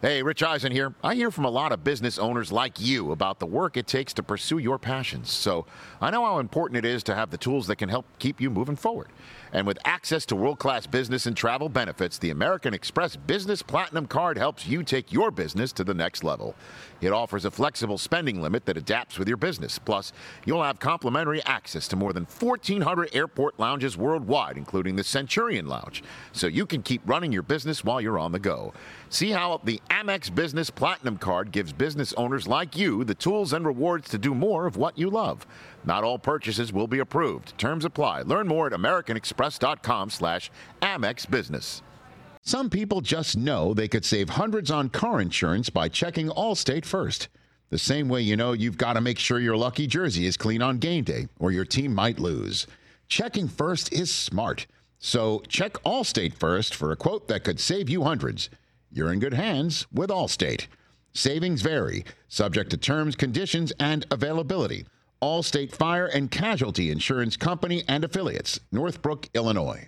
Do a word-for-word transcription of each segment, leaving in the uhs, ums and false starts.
Hey, Rich Eisen here. I hear from a lot of business owners like you about the work it takes to pursue your passions. So I know how important it is to have the tools that can help keep you moving forward. And with access to world-class business and travel benefits, the American Express Business Platinum Card helps you take your business to the next level. It offers a flexible spending limit that adapts with your business. Plus, you'll have complimentary access to more than fourteen hundred airport lounges worldwide, including the Centurion Lounge, so you can keep running your business while you're on the go. See how the Amex Business Platinum Card gives business owners like you the tools and rewards to do more of what you love. Not all purchases will be approved. Terms apply. Learn more at americanexpress.com slash Amex Business. Some people just know they could save hundreds on car insurance by checking Allstate first. The same way you know you've got to make sure your lucky jersey is clean on game day or your team might lose. Checking first is smart. So check Allstate first for a quote that could save you hundreds. You're in good hands with Allstate. Savings vary, subject to terms, conditions, and availability. Allstate Fire and Casualty Insurance Company and Affiliates, Northbrook, Illinois.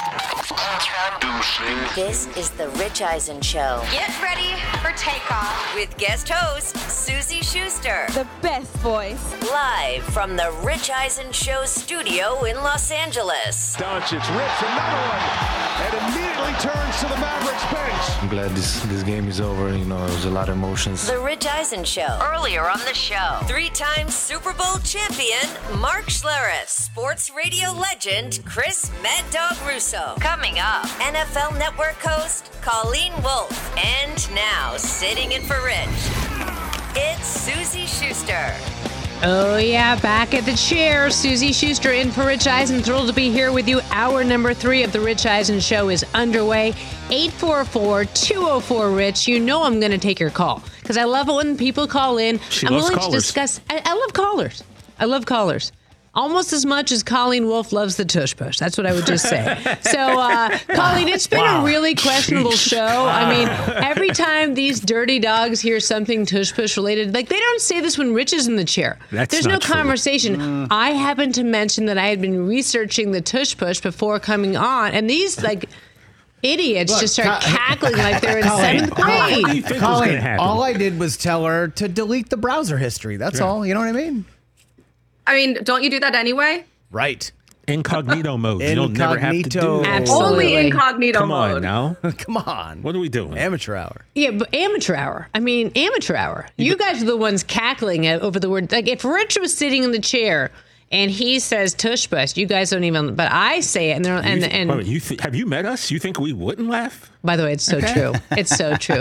This is the Rich Eisen Show. Get ready for takeoff with guest host Susie Schuster. The best voice. Live from the Rich Eisen Show studio in Los Angeles. Doncic rips another one and immediately turns to the Mavericks bench. I'm glad this, this game is over. You know, it was a lot of emotions. The Rich Eisen Show. Earlier on the show, three-time Super Bowl champion Mark Schlereth, sports radio legend Chris Mad Dog Russo. Coming up, N F L Network host Colleen Wolfe. And now, sitting in for Rich, it's Susie Schuster. Oh, yeah, back at the chair. Susie Schuster in for Rich Eisen. Thrilled to be here with you. Hour number three of the Rich Eisen Show is underway. eight four four, two oh four, RICH. You know I'm going to take your call because I love it when people call in. She I'm loves willing callers. to discuss. I, I love callers. I love callers. Almost as much as Colleen Wolfe loves the tush push. That's what I would just say. So, uh, Colleen, it's been wow. a really questionable Jeez. show. I mean, every time these dirty dogs hear something tush push related, like they don't say this when Rich is in the chair. That's There's not no true. conversation. Mm. I happened to mention that I had been researching the tush push before coming on, and these like idiots Look, just start Co- cackling like they're in Colleen, seventh grade. What do you think was going to happen? All I did was tell her to delete the browser history. That's yeah. all. You know what I mean? I mean, don't you do that anyway? Right. Incognito mode. You don't never have to do that. Absolutely. Only incognito Come mode. on now. Come on. What are we doing? Amateur hour. Yeah, but amateur hour. I mean, amateur hour. You guys are the ones cackling at, over the word. Like, if Rich was sitting in the chair and he says tush push, you guys don't even. But I say it, and they're and you, and. Wait, you th- have you met us? You think we wouldn't laugh? By the way, it's so okay. true. It's so true.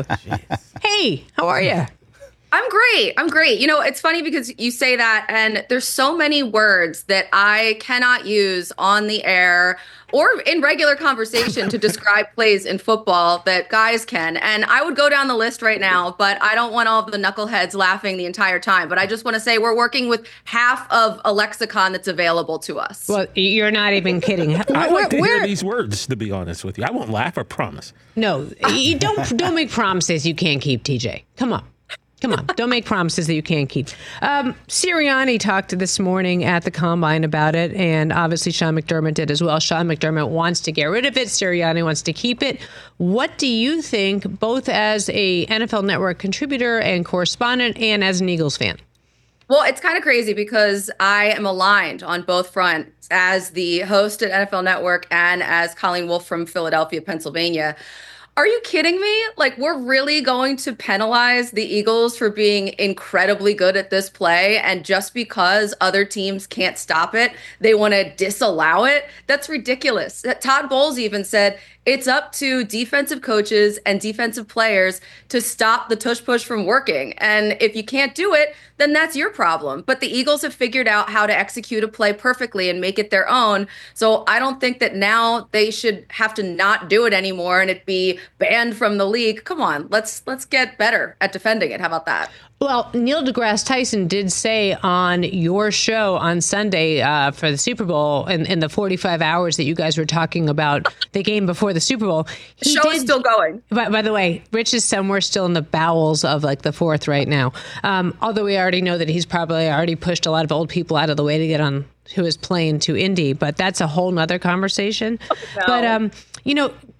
Hey, how are you? I'm great. I'm great. You know, it's funny because you say that, and there's so many words that I cannot use on the air or in regular conversation to describe plays in football that guys can. And I would go down the list right now, but I don't want all of the knuckleheads laughing the entire time. But I just want to say we're working with half of a lexicon that's available to us. Well, you're not even kidding. I like to Where, hear these words, to be honest with you. I won't laugh, I promise. No, you don't, don't make promises you can't keep, T J. Come on. Come on, don't make promises that you can't keep. Um, Sirianni talked this morning at the Combine about it, and obviously Sean McDermott did as well. Sean McDermott wants to get rid of it. Sirianni wants to keep it. What do you think, both as a N F L Network contributor and correspondent and as an Eagles fan? Well, it's kind of crazy because I am aligned on both fronts as the host at N F L Network and as Colleen Wolfe from Philadelphia, Pennsylvania. Are you kidding me? Like, we're really going to penalize the Eagles for being incredibly good at this play, and just because other teams can't stop it, they want to disallow it? That's ridiculous. Todd Bowles even said it's up to defensive coaches and defensive players to stop the tush push from working. And if you can't do it, then that's your problem. But the Eagles have figured out how to execute a play perfectly and make it their own. So I don't think that now they should have to not do it anymore and it be banned from the league. Come on, let's let's get better at defending it. How about that? Well, Neil deGrasse Tyson did say on your show on Sunday uh, for the Super Bowl, in, in the forty-five hours that you guys were talking about the game before the Super Bowl. The show is still going. By, by the way, Rich is somewhere still in the bowels of like the fourth right now. Um, although we already know that he's probably already pushed a lot of old people out of the way to get on to his plane to Indy, but that's a whole nother conversation. Oh, no. But, um, you know,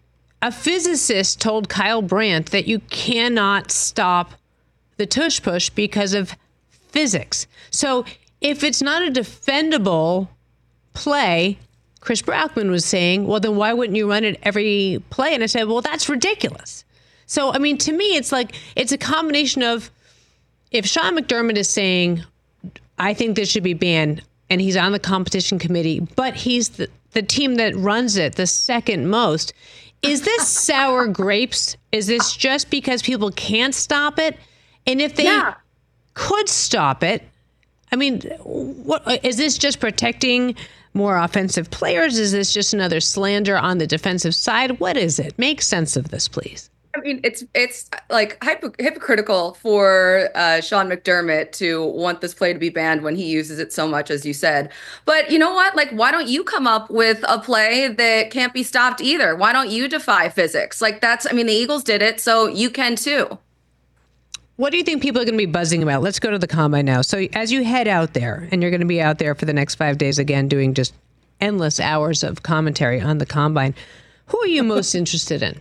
a physicist told Kyle Brandt that you cannot stop the tush push because of physics. So if it's not a defendable play, Chris Brockman was saying, well, then why wouldn't you run it every play? And I said, well, that's ridiculous. So, I mean, to me, it's like, it's a combination of, if Sean McDermott is saying, I think this should be banned, and he's on the competition committee, but he's the, the team that runs it the second most, is this sour grapes? Is this just because people can't stop it? And if they yeah. could stop it, I mean, what is this just protecting more offensive players? Is this just another slander on the defensive side? What is it? Make sense of this, please. I mean, it's it's like hypo- hypocritical for uh, Sean McDermott to want this play to be banned when he uses it so much, as you said. But you know what? Like, why don't you come up with a play that can't be stopped either? Why don't you defy physics? Like, that's, I mean, the Eagles did it, so you can too. What do you think people are going to be buzzing about? Let's go to the combine now. So as you head out there, and you're going to be out there for the next five days again, doing just endless hours of commentary on the combine, who are you most interested in?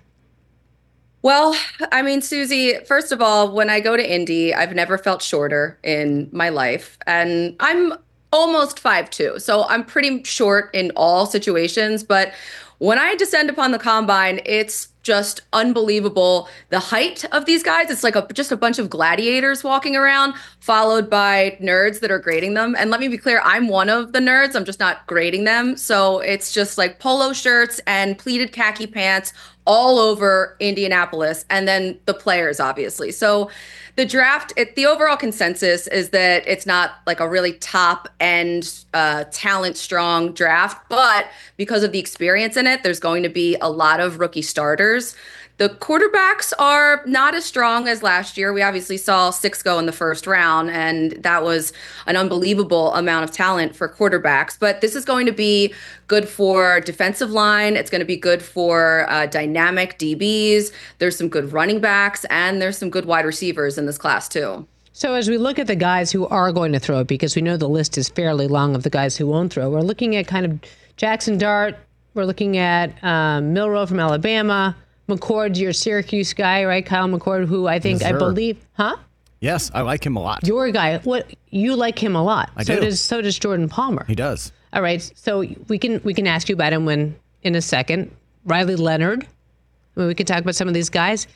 Well, I mean, Susie, first of all, when I go to Indy, I've never felt shorter in my life. And I'm almost five two, so I'm pretty short in all situations. But when I descend upon the combine, it's just unbelievable. The height of these guys, it's like a, just a bunch of gladiators walking around, followed by nerds that are grading them. And let me be clear, I'm one of the nerds. I'm just not grading them. So it's just like polo shirts and pleated khaki pants all over Indianapolis, and then the players, obviously. So the draft, it, the overall consensus is that it's not like a really top end, uh, talent strong draft, but because of the experience in it, there's going to be a lot of rookie starters. The quarterbacks are not as strong as last year. We obviously saw six go in the first round, and that was an unbelievable amount of talent for quarterbacks. But this is going to be good for defensive line. It's going to be good for uh, dynamic D Bs. There's some good running backs, and there's some good wide receivers in this class too. So as we look at the guys who are going to throw, because we know the list is fairly long of the guys who won't throw, we're looking at kind of Jackson Dart. We're looking at um, Milroe from Alabama. McCord, your Syracuse guy, right? Kyle McCord, who I think, yes, I believe, huh? Yes, I like him a lot. Your guy, what you like him a lot. I so do. does so does Jordan Palmer. He does. All right, so we can we can ask you about him when in a second. Riley Leonard. I mean, we can talk about some of these guys.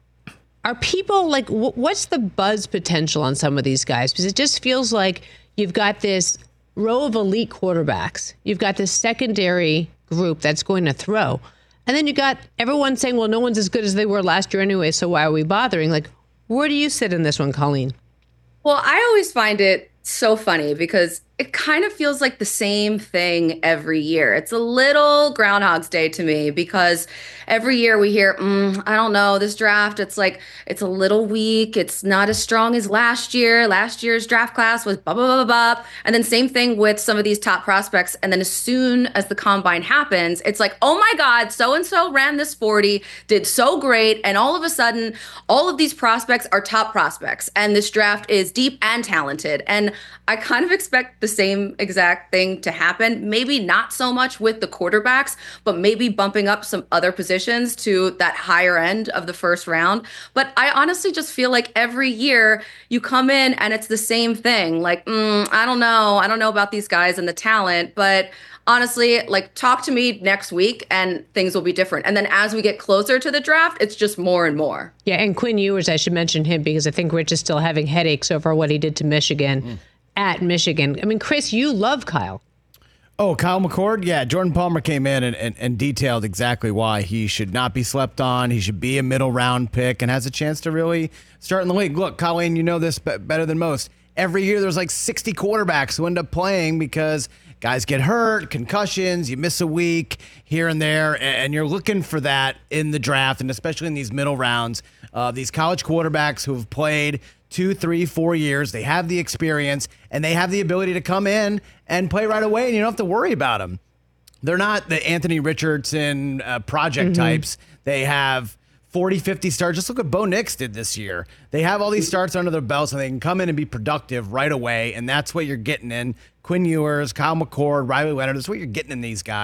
Are people like, what's the buzz potential on some of these guys? Because it just feels like you've got this row of elite quarterbacks. You've got this secondary group that's going to throw. And then you got everyone saying, well, no one's as good as they were last year anyway, so why are we bothering? Like, where do you sit in this one, Colleen? Well, I always find it so funny because it kind of feels like the same thing every year. It's a little Groundhog's Day to me because every year we hear, mm, I don't know, this draft, it's like, it's a little weak. It's not as strong as last year. Last year's draft class was blah, blah, blah, blah, blah. And then same thing with some of these top prospects. And then as soon as the combine happens, it's like, oh my God, so-and-so ran this forty, did so great. And all of a sudden, all of these prospects are top prospects. And this draft is deep and talented. And I kind of expect the same exact thing to happen. Maybe not so much with the quarterbacks, but maybe bumping up some other positions to that higher end of the first round. But I honestly just feel like every year you come in and it's the same thing. Like, mm, I don't know. I don't know about these guys and the talent, but honestly, like, talk to me next week and things will be different. And then as we get closer to the draft, it's just more and more. Yeah, and Quinn Ewers, I should mention him because I think Rich is still having headaches over what he did to Michigan. Mm. At Michigan. I mean, Chris, you love Kyle. Oh, Kyle McCord? Yeah, Jordan Palmer came in and, and, and detailed exactly why he should not be slept on. He should be a middle round pick and has a chance to really start in the league. Look, Colleen, you know this be- better than most. Every year there's like sixty quarterbacks who end up playing because guys get hurt, concussions, you miss a week here and there, and you're looking for that in the draft, and especially in these middle rounds. Uh, these college quarterbacks who have played two, three, four years. They have the experience, and they have the ability to come in and play right away, and you don't have to worry about them. They're not the Anthony Richardson uh, project mm-hmm. types. They have forty, fifty starts. Just look what Bo Nix did this year. They have all these starts under their belts, and they can come in and be productive right away, and that's what you're getting in. Quinn Ewers, Kyle McCord, Riley Leonard, that's what you're getting in these guys.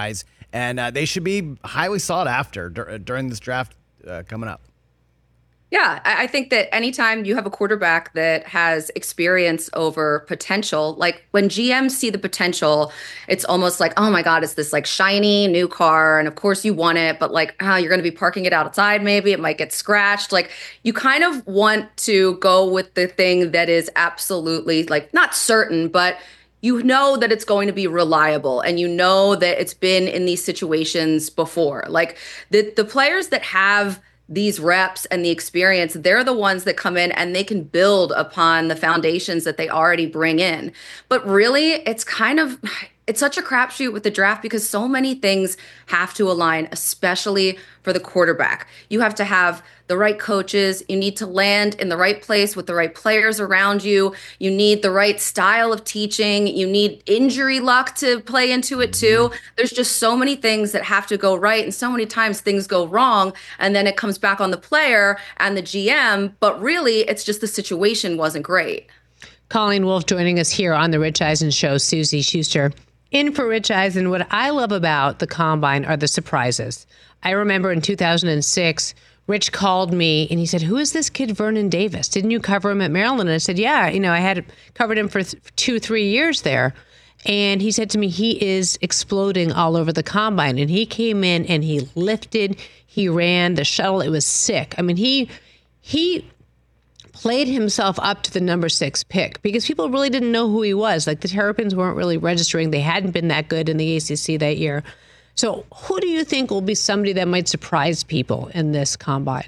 and uh, they should be highly sought after dur- during this draft uh, coming up. Yeah, I think that anytime you have a quarterback that has experience over potential, like when G Ms see the potential, it's almost like, oh my God, it's this like shiny new car. And of course you want it, but like, oh, you're going to be parking it outside. Maybe it might get scratched. Like you kind of want to go with the thing that is absolutely like not certain, but you know that it's going to be reliable and you know that it's been in these situations before. Like the, the players that have these reps and the experience, they're the ones that come in and they can build upon the foundations that they already bring in. But really, it's kind of, it's such a crapshoot with the draft because so many things have to align, especially for the quarterback. You have to have the right coaches. You need to land in the right place with the right players around you. You need the right style of teaching. You need injury luck to play into it too. There's just so many things that have to go right. And so many times things go wrong. And then it comes back on the player and the G M. But really, it's just the situation wasn't great. Colleen Wolfe joining us here on the Rich Eisen Show. Suzy Schuster in for Rich Eisen. What I love about the Combine are the surprises. I remember in two thousand six, Rich called me and he said, who is this kid, Vernon Davis? Didn't you cover him at Maryland? And I said, yeah, you know, I had covered him for th- two, three years there. And he said to me, he is exploding all over the Combine. And he came in and he lifted, he ran the shuttle. It was sick. I mean, he he played himself up to the number six pick because people really didn't know who he was. Like the Terrapins weren't really registering. They hadn't been that good in the A C C that year. So who do you think will be somebody that might surprise people in this Combine?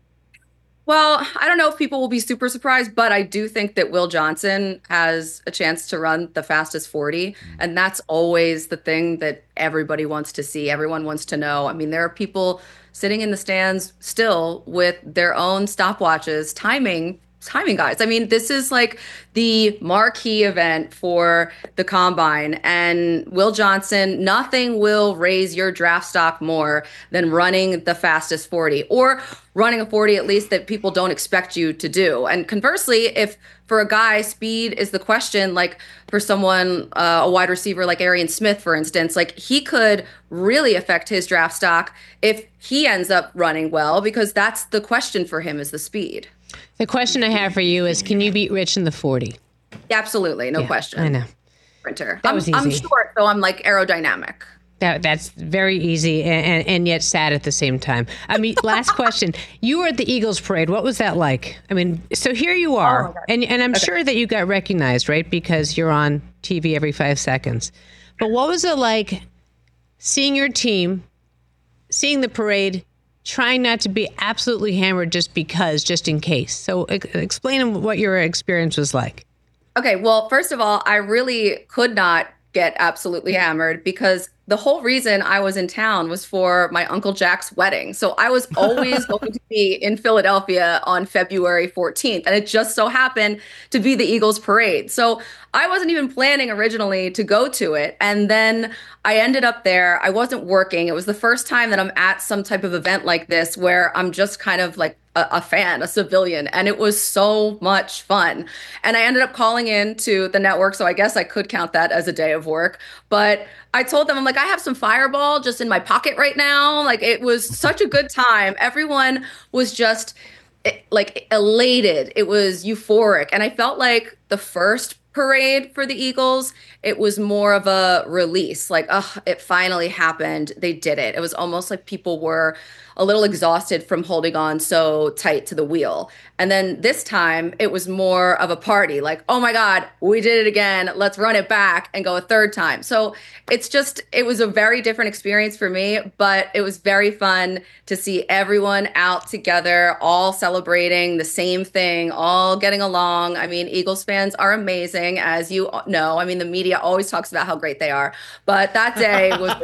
Well, I don't know if people will be super surprised, but I do think that Will Johnson has a chance to run the fastest forty. And that's always the thing that everybody wants to see. Everyone wants to know. I mean, there are people sitting in the stands still with their own stopwatches, timing timing guys. I mean, this is like the marquee event for the Combine, and Will Johnson, nothing will raise your draft stock more than running the fastest forty or running a forty at least that people don't expect you to do. And conversely, if for a guy, speed is the question, like for someone, uh, a wide receiver like Arian Smith, for instance, like he could really affect his draft stock if he ends up running well, because that's the question for him is the speed. The question I have for you is, can you beat Rich in the forty? Absolutely, no yeah, question. I know. Sprinter. That I'm, was easy. I'm short, so I'm like aerodynamic. That, that's very easy and, and, and yet sad at the same time. I mean, last question. You were at the Eagles parade. What was that like? I mean, so here you are, oh and, and I'm okay. sure that you got recognized, right? Because you're on T V every five seconds. But what was it like seeing your team, seeing the parade, trying not to be absolutely hammered just because, just in case? So ex- explain what your experience was like. Okay, well, first of all, I really could not get absolutely hammered because the whole reason I was in town was for my Uncle Jack's wedding. So I was always going to be in Philadelphia on February fourteenth. And it just so happened to be the Eagles parade. So I wasn't even planning originally to go to it. And then I ended up there. I wasn't working. It was the first time that I'm at some type of event like this where I'm just kind of like a, a fan, a civilian. And it was so much fun. And I ended up calling in to the network. So I guess I could count that as a day of work. But I told them, I'm like, I have some Fireball just in my pocket right now. Like, it was such a good time. Everyone was just like elated. It was euphoric. And I felt like the first parade for the Eagles, it was more of a release. Like, oh, it finally happened. They did it. It was almost like people were a little exhausted from holding on so tight to the wheel. And then this time it was more of a party, like, oh my God, we did it again. Let's run it back and go a third time. So it's just, it was a very different experience for me, but it was very fun to see everyone out together, all celebrating the same thing, all getting along. I mean, Eagles fans are amazing, as you know. I mean, the media always talks about how great they are, but that day was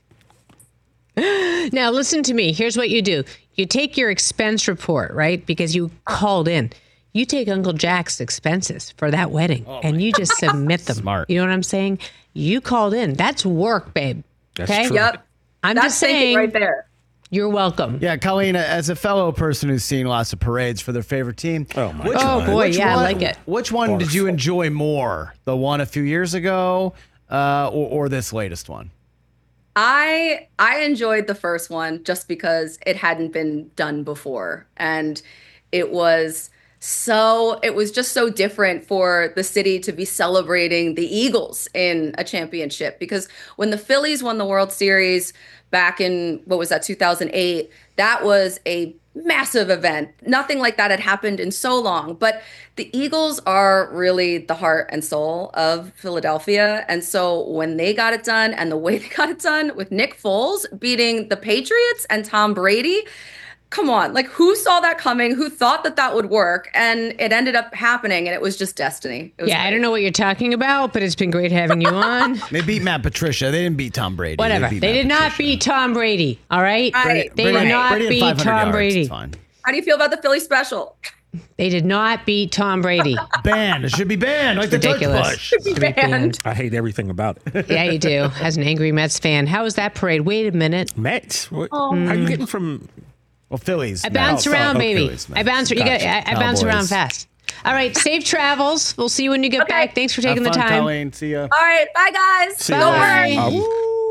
Now, listen to me. Here's what you do. You take your expense report, right? Because you called in. You take Uncle Jack's expenses for that wedding, oh and you just submit them. Smart. You know what I'm saying? You called in. That's work, babe. That's okay? true. Yep. I'm That's just saying. right there. You're welcome. Yeah, Colleen, as a fellow person who's seen lots of parades for their favorite team. Oh, my which, Oh, God. boy. which Yeah, one, I like it. Which one Barf. did you enjoy more? The one a few years ago uh, or, or this latest one? I I enjoyed the first one just because it hadn't been done before, and it was so it was just so different for the city to be celebrating the Eagles in a championship, because when the Phillies won the World Series back in, what was that, two thousand eight, that was a massive event. Nothing like that had happened in so long. But the Eagles are really the heart and soul of Philadelphia. And so when they got it done and the way they got it done with Nick Foles beating the Patriots and Tom Brady, come on, like who saw that coming? Who thought that that would work? And it ended up happening, and it was just destiny. It was yeah, great. I don't know what you're talking about, but it's been great having you on. They beat Matt Patricia. They didn't beat Tom Brady. Whatever. They, They did Matt not Patricia. beat Tom Brady. All right. Right. They Brady- did not Brady had beat five hundred Tom yards. Brady. It's fine. How do you feel about the Philly special? They did not beat Tom Brady. Banned. It should be banned. Like the Ridiculous. Touch Push. Should be banned. I hate everything about it. Yeah, you do. As an angry Mets fan, how was that parade? Wait a minute. Mets? What, How are you getting from... Well, Phillies. I bounce No, around, oh, baby. Phillies, I bounce. You got. Gotcha. I, I bounce Cowboys. around fast. All right. Safe travels. We'll see you when you get Okay. back. Thanks for taking Have the fun, time. Colleen. See ya. All right, bye guys. See Go you Bye. later.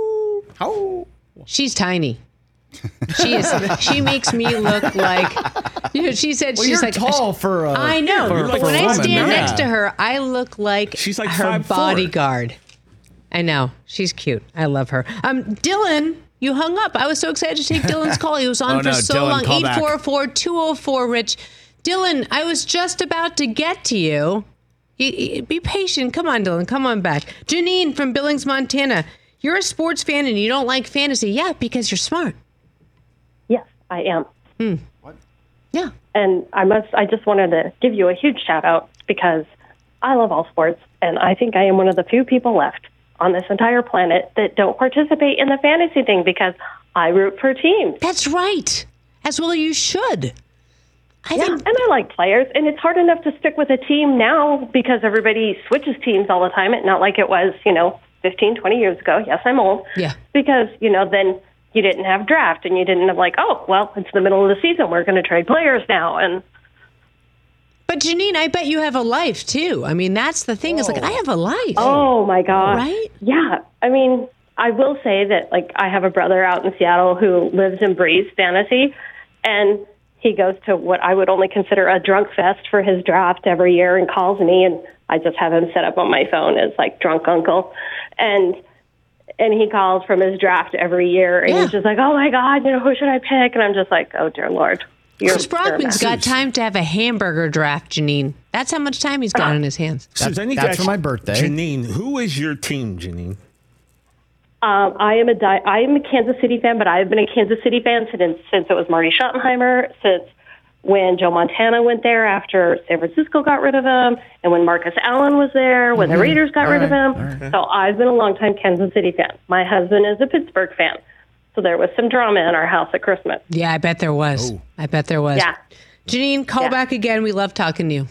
How? She's tiny. She is. She makes me look like. You know, she said Well, she's you're like tall for. Uh, I know, for- but for when a I woman, stand yeah. next to her, I look like She's like her five foot four. bodyguard. I know. She's cute. I love her. Um, Dylan, you hung up. I was so excited to take Dylan's call. He was on Oh, for no, so Dylan, long. call eight back. four four, two oh four, Rich. Dylan, I was just about to get to you. Y- y- Be patient. Come on, Dylan. Come on back. Janine from Billings, Montana. You're a sports fan and you don't like fantasy. Yeah, because you're smart. Yes, I am. Yeah. And I must, I just wanted to give you a huge shout out because I love all sports, and I think I am one of the few people left on this entire planet that don't participate in the fantasy thing because I root for teams. That's right. As well you should. I Yeah, think and I like players, and it's hard enough to stick with a team now because everybody switches teams all the time. It's not like it was, you know, fifteen, twenty years ago. Yes, I'm old. Yeah. Because, you know, then you didn't have draft, and you didn't have like, oh, well, it's the middle of the season. We're going to trade players now. And But Janine, I bet you have a life too. I mean, that's the thing. Is like I have a life. oh, my God. Right? Yeah. I mean, I will say that, like, I have a brother out in Seattle who lives and breathes fantasy, and he goes to what I would only consider a drunk fest for his draft every year and calls me, and I just have him set up on my phone as, like, drunk uncle. And and he calls from his draft every year, and Yeah. he's just like, oh, my God, you know, who should I pick? And I'm just like, oh, dear Lord. You're, Chris Brockman's you're a got mess. time to have a hamburger draft, Janine. That's how much time he's got on his hands. Susan, I need to that's ask for my you, birthday. Janine, who is your team, Janine? Um, I am a di- I am a Kansas City fan, but I've been a Kansas City fan since since it was Marty Schottenheimer, since when Joe Montana went there after San Francisco got rid of him, and when Marcus Allen was there, when the Raiders got All rid of right, him. So I've been a longtime Kansas City fan. My husband is a Pittsburgh fan, so there was some drama in our house at Christmas. Yeah, I bet there was. I bet there was. Yeah. Janine, call Yeah. back again. We love talking to you.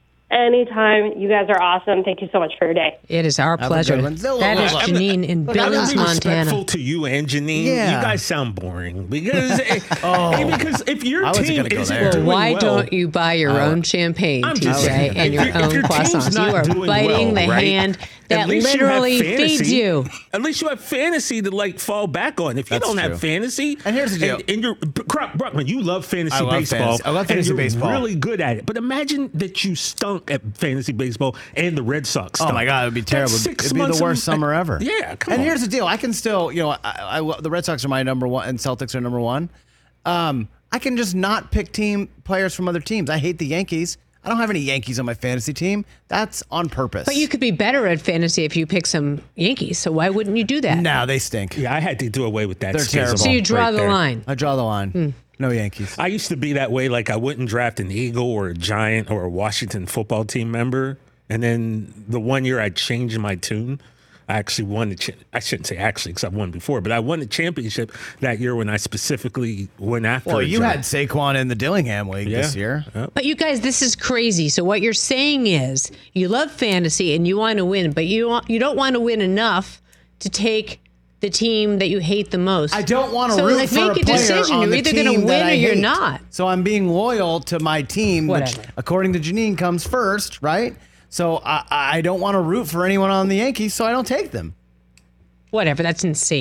Anytime. You guys are awesome. Thank you so much for your day. It is our a pleasure. good one. That is Janine in Look, I'm Billings, gonna be respectful Montana. to you and Janine. Yeah. You guys sound boring because hey, because if your I wasn't team gonna go isn't there. Well, doing why well, don't you buy your I- own champagne, I'm T just J, saying, and if your your- if own your team's croissants? not You are doing biting well, the right? hand At that least you have literally fantasy. feeds you. At least you have fantasy to like fall back on. If you That's don't true. have fantasy, And here's the deal. and, and you're Brock, Brockman, you love fantasy I love baseball. fantasy. I love and fantasy you're baseball. Really good at it. But imagine that you stunk at fantasy baseball and the Red Sox. Oh stunk. my God, it would be That's terrible. six It'd be months the of- worst summer ever. Yeah, come and on. here's the deal: I can still, you know, I, I, the Red Sox are my number one, and Celtics are number one. Um, I can just not pick team players from other teams. I hate the Yankees. I don't have any Yankees on my fantasy team. That's on purpose. But you could be better at fantasy if you pick some Yankees. So why wouldn't you do that? No, they stink. Yeah, I had to do away with that. They're schism terrible. So you draw right the there. line. I draw the line. No Yankees. I used to be that way. Like I wouldn't draft an Eagle or a Giant or a Washington football team member. And then the one year I changed my tune, I actually won the. Cha- I shouldn't say actually because I won before, but I won the championship that year when I specifically went after. Well, a you Giant. had Saquon in the Dillingham League Yeah. this year. Yep. But you guys, this is crazy. So what you're saying is you love fantasy and you want to win, but you want, you don't want to win enough to take the team that you hate the most. I don't want to so, root like, for make a a player decision. on You're the either going to team win that or I you're hate. not. So I'm being loyal to my team, Whatever. which, according to Janine, comes first, right? So I, I don't want to root for anyone on the Yankees, so I don't take them. Whatever. That's insane.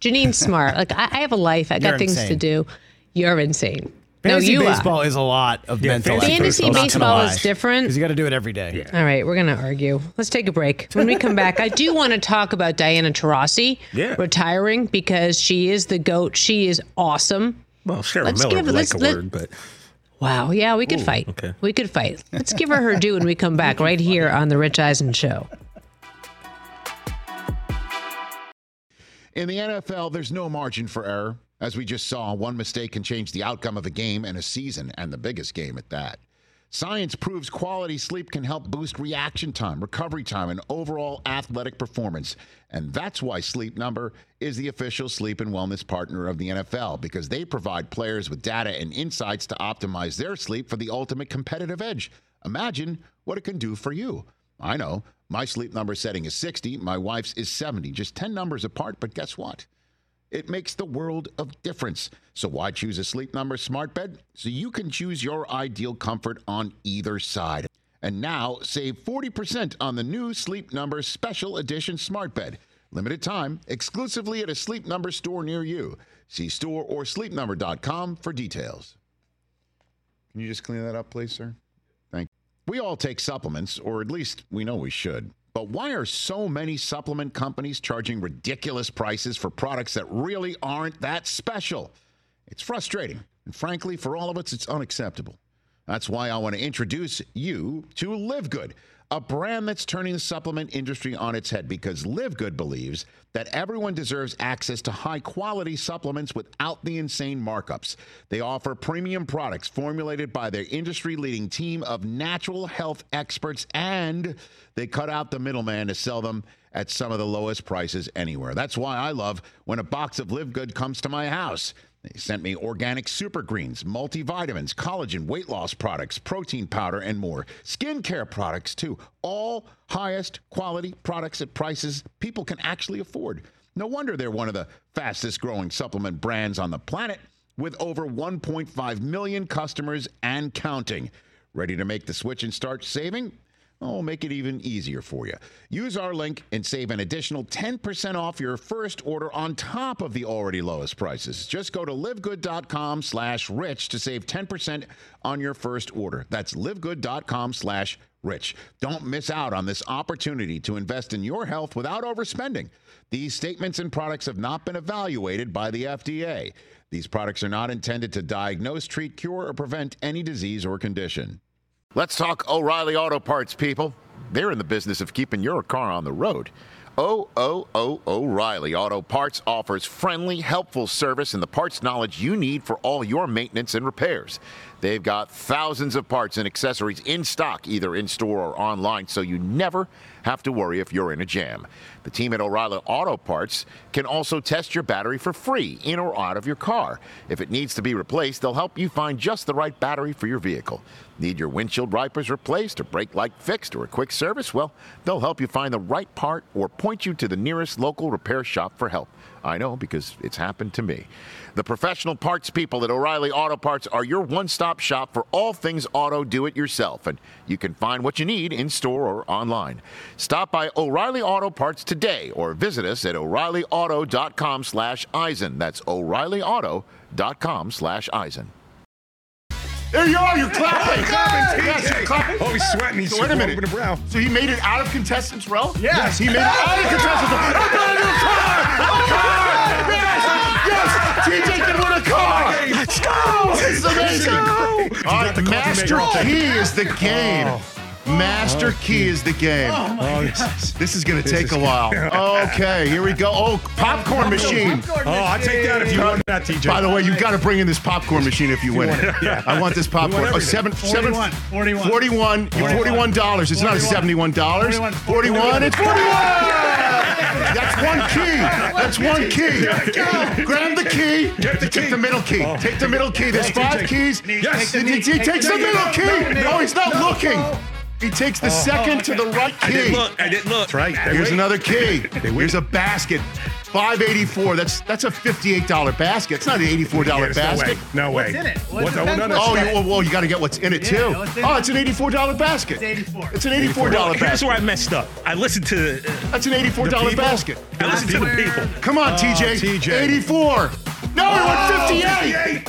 Janine's smart. Like, I, I have a life. I got You're things insane. to do. You're insane. Fantasy no, you baseball are. is a lot of Yeah, mental fantasy effort. Fantasy I'm not gonna baseball lie. is different. Because you got to do it every day. All right, we're going to argue. Let's take a break. When we come back, I do want to talk about Diana Taurasi Yeah. retiring because she is the GOAT. She is awesome. Well, Cheryl Let's Miller give- would let's- like a let- word, but Wow. Yeah, we could Ooh, fight. okay. We could fight. Let's give her her due when we come back right here on The Rich Eisen Show. In the N F L, there's no margin for error. As we just saw, one mistake can change the outcome of a game and a season, and the biggest game at that. Science proves quality sleep can help boost reaction time, recovery time, and overall athletic performance. And that's why Sleep Number is the official sleep and wellness partner of the N F L, because they provide players with data and insights to optimize their sleep for the ultimate competitive edge. Imagine what it can do for you. I know, my Sleep Number setting is sixty, my wife's is seventy, just ten numbers apart, but guess what? It makes the world of difference. So why choose a Sleep Number smart bed? So you can choose your ideal comfort on either side. And now save forty percent on the new Sleep Number Special Edition smart bed. Limited time, exclusively at a Sleep Number store near you. See store or sleep number dot com for details. Can you just clean that up, please, sir? Thank you. We all take supplements, or at least we know we should. But why are so many supplement companies charging ridiculous prices for products that really aren't that special? It's frustrating. And frankly, for all of us, it's unacceptable. That's why I want to introduce you to Live Good, a brand that's turning the supplement industry on its head, because Live Good believes that everyone deserves access to high-quality supplements without the insane markups. They offer premium products formulated by their industry-leading team of natural health experts, and they cut out the middleman to sell them at some of the lowest prices anywhere. That's why I love when a box of Live Good comes to my house. They sent me organic super greens, multivitamins, collagen, weight loss products, protein powder, and more. Skincare products, too. All highest quality products at prices people can actually afford. No wonder they're one of the fastest growing supplement brands on the planet, with over one point five million customers and counting. Ready to make the switch and start saving? Oh, make it even easier for you. Use our link and save an additional ten percent off your first order on top of the already lowest prices. Just go to livegood.com slash rich to save ten percent on your first order. That's livegood.com slash rich. Don't miss out on this opportunity to invest in your health without overspending. These statements and products have not been evaluated by the F D A. These products are not intended to diagnose, treat, cure, or prevent any disease or condition. Let's talk O'Reilly Auto Parts, people. They're in the business of keeping your car on the road. O O O O'Reilly Auto Parts offers friendly, helpful service and the parts knowledge you need for all your maintenance and repairs. They've got thousands of parts and accessories in stock, either in-store or online, so you never have to worry if you're in a jam. The team at O'Reilly Auto Parts can also test your battery for free, in or out of your car. If it needs to be replaced, they'll help you find just the right battery for your vehicle. Need your windshield wipers replaced or brake light fixed or a quick service? Well, they'll help you find the right part or point you to the nearest local repair shop for help. I know, because it's happened to me. The professional parts people at O'Reilly Auto Parts are your one-stop shop for all things auto do-it-yourself, and you can find what you need in-store or online. Stop by O'Reilly Auto Parts today or visit us at o'reillyauto.com slash Eisen. That's o'reillyauto.com slash Eisen. There you are, you're clapping. clapping. Yes, you're clapping. Oh, he's sweating. He's So wait a minute. over the brow. So he made it out of contestants' row? Yes. He made it out of contestants' row. I'm going to a car! A car! Yes! Yes! T J can win a car! Let's go! This is amazing. All right, the Master coffee maker. Key is the game. Oh. Master Okay. Key is the game. Oh, my gosh. This is going to This take is a while. Okay, here we go. Oh, popcorn machine. Oh, I'll take that if you want that, T J. By the way, you've got to bring in this popcorn machine if you win it. Yeah. I want this popcorn. Oh, seven, seven, forty-one. forty-one. forty-one. You're forty-one dollars. It's not seventy-one dollars. forty-one. It's forty-one. That's one key. That's one key. Grab the key. Get the Take key. the middle key. Oh. Take the middle key. There's Take the five key. keys. Yes. He he takes the middle key. Oh, he's not looking. He takes the second oh, to the right key. I didn't look. I didn't look. That's right. Here's wait. another key. They wait. Here's a basket. five eighty-four. That's that's a fifty-eight dollar basket. It's not an eighty-four dollar Yes, basket. No way. No What's way. in it? What What's the- the no, no, Oh, no. you, well, well, you got to get what's in it Yeah, too. what's in Oh, it? it's an eighty-four dollar basket. It's eighty-four. It's an eighty-four dollar Well, here's basket. where I messed up. I listened to. Uh, That's an eighty-four dollar the people. basket. I listened to the people. Come on, Oh, T J. T J. eighty-four. No, he went fifty-eight.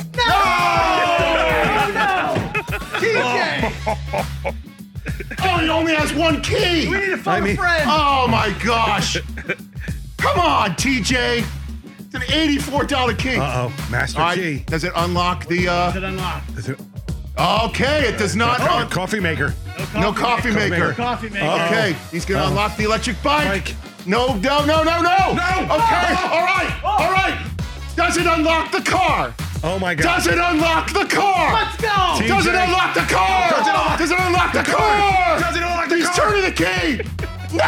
T J! Oh, he only has one key. We need to phone I mean- a friend. Oh my gosh. Come on, T J. It's an eighty-four dollar key. Uh oh, master All right, key. does it unlock the? uh Is it unlocked? Is it- Okay, it does not. Oh, un- coffee maker. no coffee maker. Coffee maker. Okay, he's gonna Oh. unlock the electric bike. Bike. No, no, no, no, no. No. Okay, all right, all right. Does it unlock the car? Oh my God. Does it unlock the car? Let's go! T- Does it T J. unlock the car? Does it unlock- Does it unlock the car? Does it unlock the He's car? turning the key. No!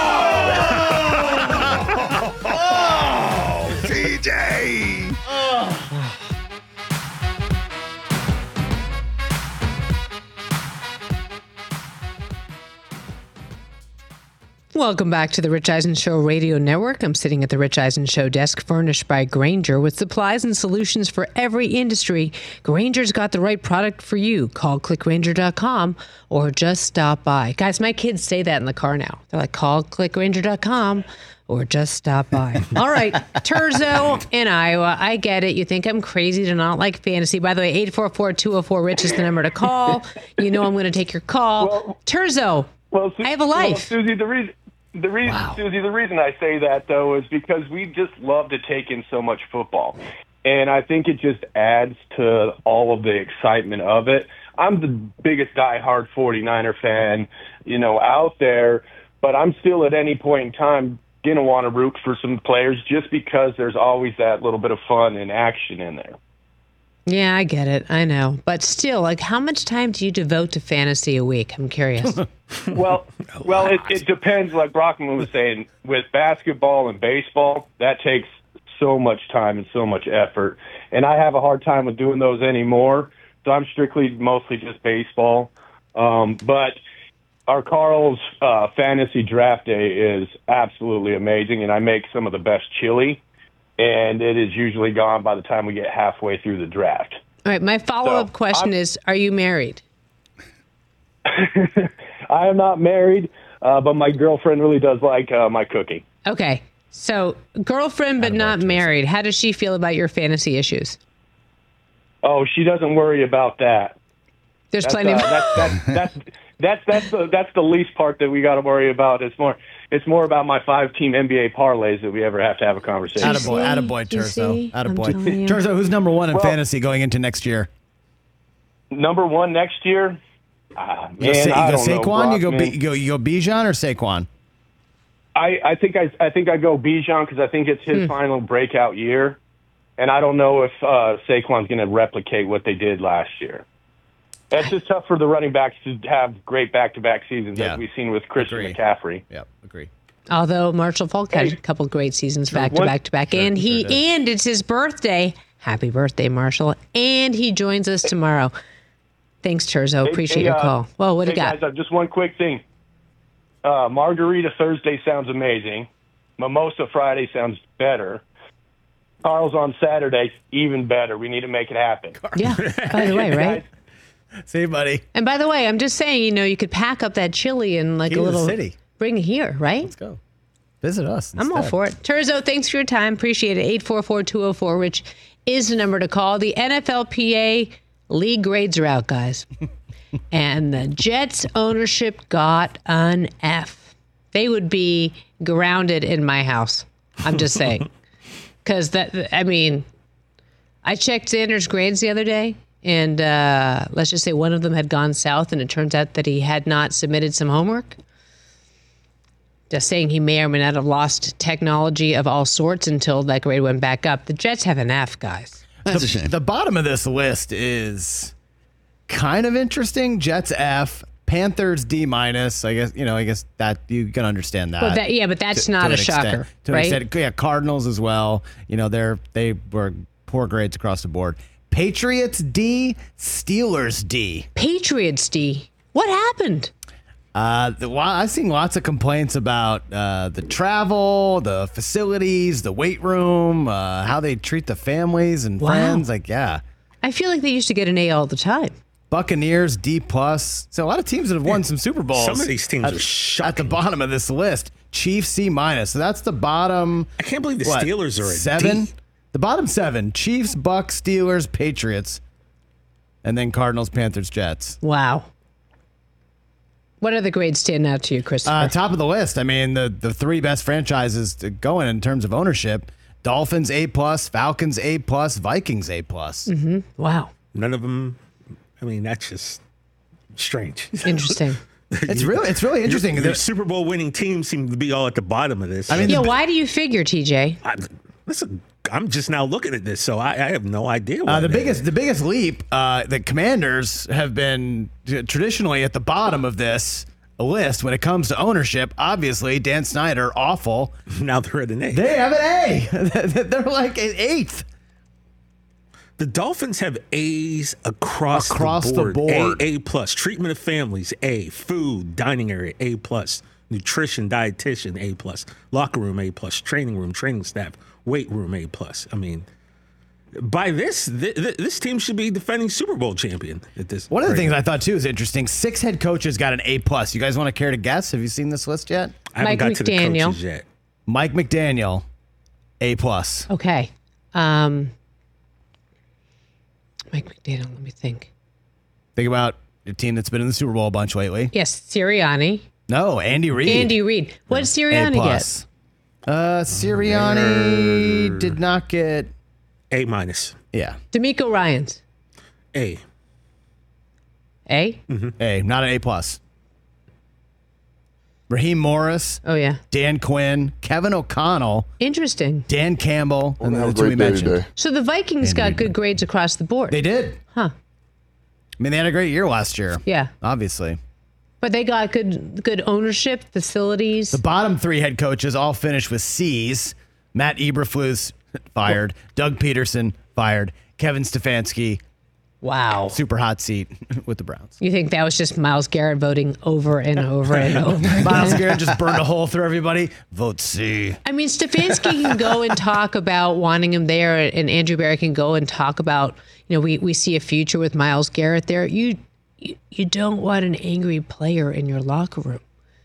Oh, T J. Welcome back to the Rich Eisen Show Radio Network. I'm sitting at the Rich Eisen Show desk furnished by Grainger with supplies and solutions for every industry. Grainger's got the right product for you. Call click grainger dot com or just stop by. Guys, my kids say that in the car now. They're like, call click grainger dot com or just stop by. All right, Terzo in Iowa. I get it. You think I'm crazy to not like fantasy. By the way, eight four four, two oh four, RICH is the number to call. You know I'm going to take your call. Well- Terzo, Well, Su- I have a life. Well, Susie, the reason, the reason, Wow. Susie, the reason I say that though is because we just love to take in so much football, and I think it just adds to all of the excitement of it. I'm the biggest diehard forty-niner fan, you know, out there, but I'm still at any point in time gonna want to root for some players just because there's always that little bit of fun and action in there. Yeah, I get it. I know. But still, like, how much time do you devote to fantasy a week? I'm curious. Well, well, it, it depends. Like Brockman was saying, with basketball and baseball, that takes so much time and so much effort, and I have a hard time with doing those anymore. So I'm strictly mostly just baseball. Um, but our Carl's uh, fantasy draft day is absolutely amazing, and I make some of the best chili, and it is usually gone by the time we get halfway through the draft. All right, my follow-up So, question I'm- is, are you married? I am not married, uh, but my girlfriend really does like uh, my cooking. Okay. So, girlfriend but not married. How does she feel about your fantasy issues? Oh, she doesn't worry about that. There's That's, plenty uh, of... that's, that's, that's, that's, that's, the, that's the least part that we got to worry about. It's more it's more about my five-team N B A parlays that we ever have to have a conversation. Attaboy, attaboy, You Terzo. see? I'm Attaboy. telling you. Terzo, who's number one in Well- fantasy going into next year? Number one next year? Ah, You go, man, Sa- you I go don't know, Saquon? you, go Brockman. B, you go you go Bijan or Saquon? I, I think I, I think I go Bijan because I think it's his Hmm. final breakout year, and I don't know if uh, Saquon's going to replicate what they did last year. It's just tough for the running backs to have great back-to-back seasons Yeah. as we've seen with Christian Agree. McCaffrey. Yep, agree. Although Marshall Falk had Hey. a couple great seasons back to One- back to back. And he sure did. and it's his birthday. Happy birthday, Marshall. And he joins us tomorrow. Thanks, Terzo. Hey, Appreciate hey, your uh, call. Well, what do hey you got? guys, uh, just one quick thing. Uh, Margarita Thursday sounds amazing. Mimosa Friday sounds better. Carl's on Saturday, even better. We need to make it happen. Yeah, by the way, right? See you, buddy. And by the way, I'm just saying, you know, you could pack up that chili and like Key a to the little city. bring it here, right? Let's go. Visit us. I'm all instead. for it. Terzo, thanks for your time. Appreciate it. eight four four, two oh four, RICH is the number to call. The N F L P A league grades are out, guys. And the Jets ownership got an F. They would be grounded in my house. I'm just saying. Because, that, I mean, I checked Xander's grades the other day, and uh, let's just say one of them had gone south, and it turns out that he had not submitted some homework. Just saying he may or may not have lost technology of all sorts until that grade went back up. The Jets have an F, guys. That's a shame. The bottom of this list is kind of interesting. Jets F, Panthers D minus. I guess you know. I guess that you can understand that. But that, yeah, but that's to- not to a an extent. shocker, To an right? extent. Yeah, Cardinals as well. You know, they're they were poor grades across the board. Patriots D, Steelers D. Patriots D. What happened? Uh, the, well, I've seen lots of complaints about uh, the travel, the facilities, the weight room, uh, how they treat the families and Wow. friends. Like, yeah. I feel like they used to get an A all the time. Buccaneers, D plus. So a lot of teams that have won some Super Bowls. Some of these teams at, are shocking. at the bottom of this list. Chiefs C minus. So that's the bottom. I can't believe the what, Steelers are a seven. D. The bottom seven: Chiefs, Bucks, Steelers, Patriots, and then Cardinals, Panthers, Jets. Wow. What other grades stand out to you, Christopher? Uh, top of the list. I mean, the the three best franchises to going in terms of ownership: Dolphins A plus, Falcons A plus, Vikings A plus. Mm-hmm. Wow. None of them. I mean, that's just strange. Interesting. It's really it's really interesting. Your, your Super Bowl winning teams seem to be all at the bottom of this. I mean, yeah, the- why do you figure, T J? I, listen, I'm just now looking at this, so I, I have no idea. Uh, why the they- biggest the biggest leap. Uh, the Commanders have been t- traditionally at the bottom of this list when it comes to ownership. Obviously, Dan Snyder, awful. Now they're at an A. They have an A. They're like an eighth. The Dolphins have A's across, Across the the board. board. A, A plus. Treatment of families, A. Food, dining area, A plus. Nutrition, dietitian, A plus. Locker room, A plus. Training room, training staff, weight room, A plus. I mean, by this, th- th- this team should be defending Super Bowl champion at this. One of the right things now. I thought too is interesting. Six head coaches got an A plus. You guys want to care to guess? Have you seen this list yet? I haven't Mike got to the McDaniel. coaches yet. Mike McDaniel, A plus. Okay. Um, Mike McDaniel, let me think. Think about a team that's been in the Super Bowl a bunch lately. Yes, Sirianni. No, Andy Reid. Andy Reid. What did A Sirianni get? plus. Uh, Sirianni did not get. A minus. Yeah, D'Amico Ryans. A. A? A, not an A plus. Raheem Morris, Oh, yeah. Dan Quinn, Kevin O'Connell, Interesting. Dan Campbell, and have the a two we great day mentioned. today. So the Vikings got good grades across the board. They did. Huh. I mean, they had a great year last year. Yeah. Obviously. But they got good good ownership, facilities. The bottom three head coaches all finished with C's. Matt Eberflus fired. Doug Peterson fired. Kevin Stefanski, Wow. super hot seat with the Browns. You think that was just Myles Garrett voting over and over and over? Myles again? Garrett just burned a hole through everybody. Vote C. I mean, Stefanski can go and talk about wanting him there, and Andrew Berry can go and talk about, you know, we, we see a future with Myles Garrett there. You, you you don't want an angry player in your locker room.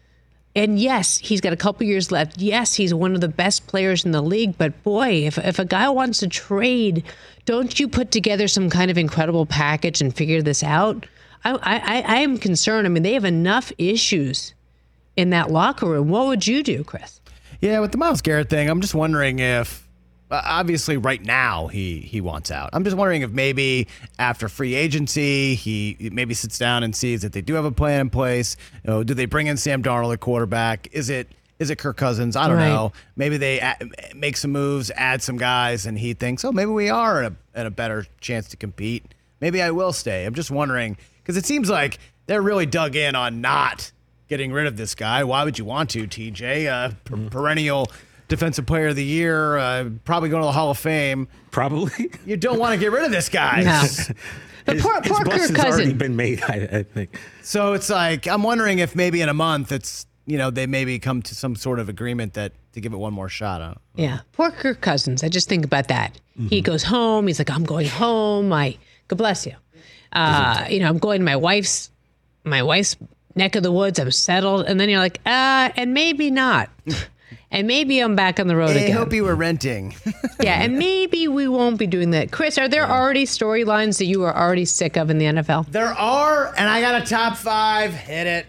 And yes, he's got a couple years left. Yes, he's one of the best players in the league. But boy, if if a guy wants to trade, don't you put together some kind of incredible package and figure this out? I I, I am concerned. I mean, they have enough issues in that locker room. What would you do, Chris? Yeah, with the Myles Garrett thing, I'm just wondering if, uh, obviously right now he he wants out. I'm just wondering if maybe after free agency, he maybe sits down and sees that they do have a plan in place. You know, do they bring in Sam Darnold at quarterback? Is it is it Kirk Cousins? I don't Right. know. Maybe they a- make some moves, add some guys, and he thinks, oh, maybe we are in a, in a better chance to compete. Maybe I will stay. I'm just wondering, because it seems like they're really dug in on not getting rid of this guy. Why would you want to, T J? Uh, per- perennial defensive player of the year, uh, probably going to the Hall of Fame. Probably. You don't want to get rid of this guy. No. But His, poor, his poor bus Kirk has already Cousins. been made, I, I think. So it's like, I'm wondering if maybe in a month it's, you know, they maybe come to some sort of agreement that to give it one more shot. I Yeah, poor Kirk Cousins. I just think about that. He goes home. He's like, I'm going home. I God bless you. Uh, you know, I'm going to my wife's my wife's neck of the woods. I'm settled, and then you're like, uh, and maybe not, and maybe I'm back on the road I again. hope you were renting. Yeah, and maybe we won't be doing that. Chris, are there already storylines that you are already sick of in the N F L? There are, and I got a top five. Hit it.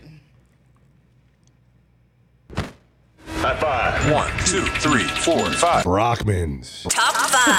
High five. One, two, three, four, five. Brockmans. Top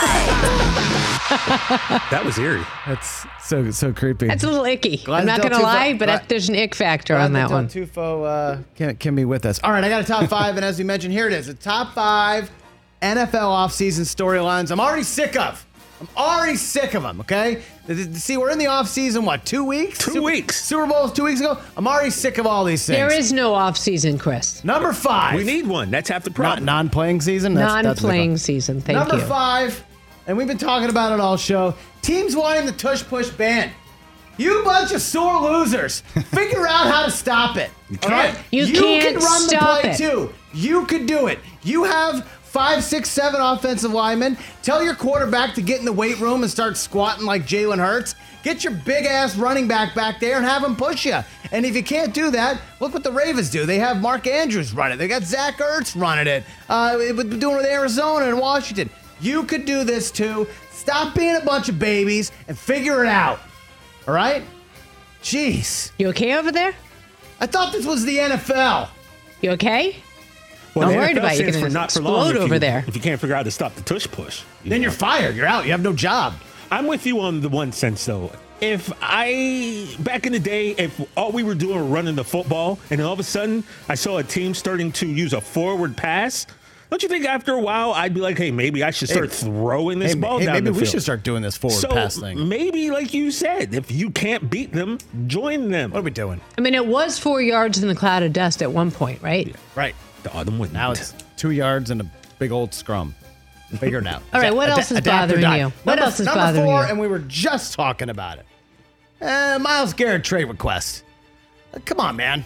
five. That was eerie. That's so so creepy. That's a little icky. Glad I'm not Del going to Tufo- lie, but glad- I, there's an ick factor Glad on that Del one. Tufo uh, can, can be with us. All right, I got a top five, and as we mentioned, here it is. The top five N F L offseason storylines I'm already sick of. I'm already sick of them, okay? Th- th- See, we're in the offseason, what, two weeks? Two Super- weeks. Super Bowl's two weeks ago. I'm already sick of all these things. There is no off season, Chris. Number five. We need one. That's half the Not problem. non-playing season? That's- that's what they call Non-playing it. season. Thank Number you. five, and we've been talking about it all show. Teams wanting the tush push ban. You bunch of sore losers. Figure out how to stop it. You can't. Right? You can't can run stop the play it. too. You could do it. You have five, six, seven offensive linemen. Tell your quarterback to get in the weight room and start squatting like Jalen Hurts. Get your big ass running back back there and have him push you. And if you can't do that, look what the Ravens do. They have Mark Andrews run it. They got Zach Ertz running it. Uh, doing it with Arizona and Washington. You could do this too. Stop being a bunch of babies and figure it out. All right? Jeez. You okay over there? I thought this was the N F L. You okay? Well, I'm the worried N F L about you. stands You're for going not to for long explode if over you- there. If you can't figure out how to stop the tush push. You Then know. you're fired. You're out. You have no job. I'm with you on the one sense, though. If I, back in the day, if all we were doing was running the football, and then all of a sudden I saw a team starting to use a forward pass, don't you think after a while I'd be like, hey, maybe I should start Hey, throwing this hey, ball hey, down maybe the we field? should start doing this forward so pass thing. Maybe, like you said, if you can't beat them, join them. What are we doing? I mean, it was four yards in the cloud of dust at one point, right? Right. The autumn wind. Now it's two yards and a big old scrum. Figure it out. All right, what Ada- else is adapt or bothering die. you? What Number- else is number bothering four, you? and we were just talking about it. Uh, Myles Garrett trade request. Uh, come on, man.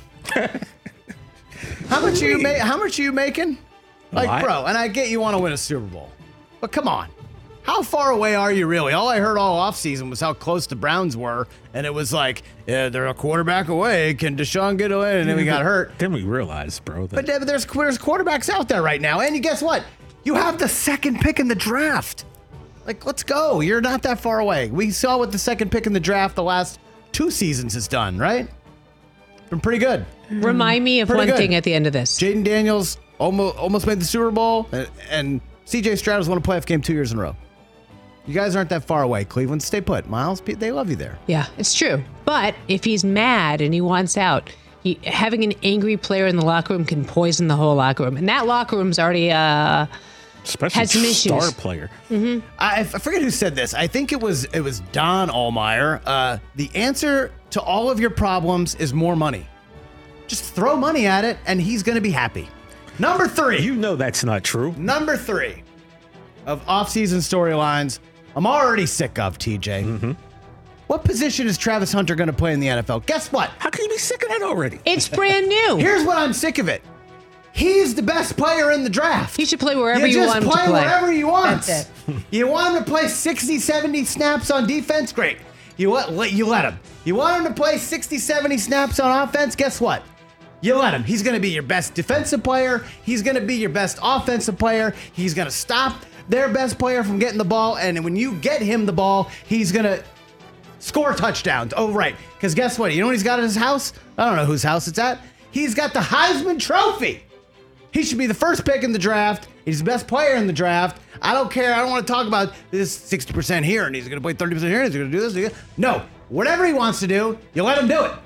How much are you ma- How much are you making? Like, lot. bro, and I get you want to win a Super Bowl, but come on. How far away are you really? All I heard all offseason was how close the Browns were, and it was like, yeah, they're a quarterback away. Can Deshaun get away? And then we got hurt. Then we realized, bro. That But there- there's, there's quarterbacks out there right now. And you guess what? You have the second pick in the draft. Like, let's go. You're not that far away. We saw what the second pick in the draft the last two seasons has done, right? Been pretty good. Remind me of Pretty one good. thing at the end of this. Jaden Daniels almost, almost made the Super Bowl, and, and C J Stroud won a playoff game two years in a row. You guys aren't that far away. Cleveland, stay put. Miles, they love you there. Yeah, it's true. But if he's mad and he wants out, he, having an angry player in the locker room can poison the whole locker room. And that locker room's already uh, Especially has some star issues. player. Mm-hmm. I, I forget who said this. I think it was it was Don Allmeyer. Uh, the answer to all of your problems is more money. Just throw money at it, and he's going to be happy. Number three. You know that's not true. Number three of offseason storylines I'm already sick of, T J. Mm-hmm. What position is Travis Hunter going to play in the N F L? Guess what? How can you be sick of that already? It's brand new. Here's what I'm sick of it. He's the best player in the draft. He should play wherever you you just want him play to play. wherever you want. That's it. You want him to play sixty, seventy snaps on defense? Great. You let, let you let him. You want him to play sixty, seventy snaps on offense? Guess what? You let him. He's going to be your best defensive player. He's going to be your best offensive player. He's going to stop their best player from getting the ball. And when you get him the ball, he's going to score touchdowns. Oh, right. Because guess what? You know what he's got at his house? I don't know whose house it's at. He's got the Heisman Trophy. He should be the first pick in the draft. He's the best player in the draft. I don't care. I don't want to talk about this sixty percent here and he's going to play thirty percent here and he's going to do this. No. Whatever he wants to do, you let him do it.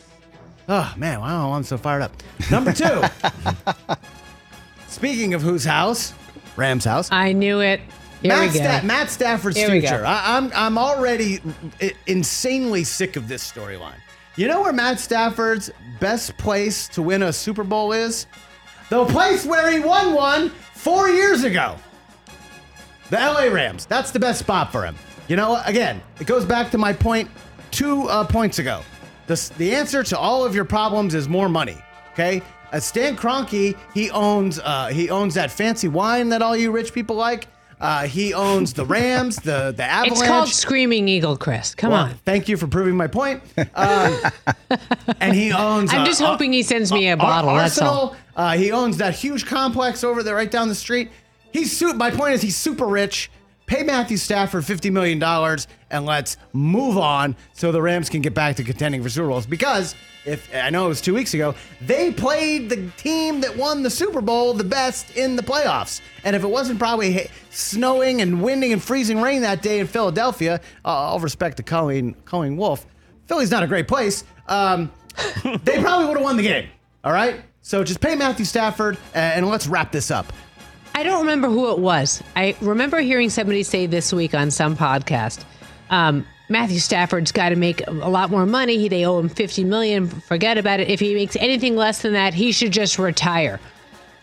Oh, man. Wow, I'm so fired up. Number two. Speaking of whose house? Rams house. I knew it. Here Matt, we go. Sta- Matt Stafford's Here we go. future. I, I'm I'm already i- insanely sick of this storyline. You know where Matt Stafford's best place to win a Super Bowl is? The place where he won one four years ago. The L A Rams. That's the best spot for him. You know, again, it goes back to my point two uh, points ago. The, the answer to all of your problems is more money. Okay? Uh, Stan Kroenke, he owns uh, he owns that fancy wine that all you rich people like. Uh, he owns the Rams, the the Avalanche. It's called Screaming Eagle, Chris. Come Well, on. Thank you for proving my point. Um, and he owns. I'm uh, just hoping he sends me a Ar- bottle. That's all. Arsenal. Uh, he owns that huge complex over there, right down the street. He's su- My point is, he's super rich. Pay Matthew Stafford fifty million dollars and let's move on so the Rams can get back to contending for Super Bowls. Because if I know it was two weeks ago, they played the team that won the Super Bowl the best in the playoffs. And if it wasn't probably ha- snowing and winding and freezing rain that day in Philadelphia, uh, all respect to Colleen, Colleen Wolfe, Philly's not a great place. Um, they probably would have won the game. All right? So just pay Matthew Stafford and, and let's wrap this up. I don't remember who it was. I remember hearing somebody say this week on some podcast, um, Matthew Stafford's got to make a lot more money. He, they owe him fifty million dollars. Forget about it. If he makes anything less than that, he should just retire.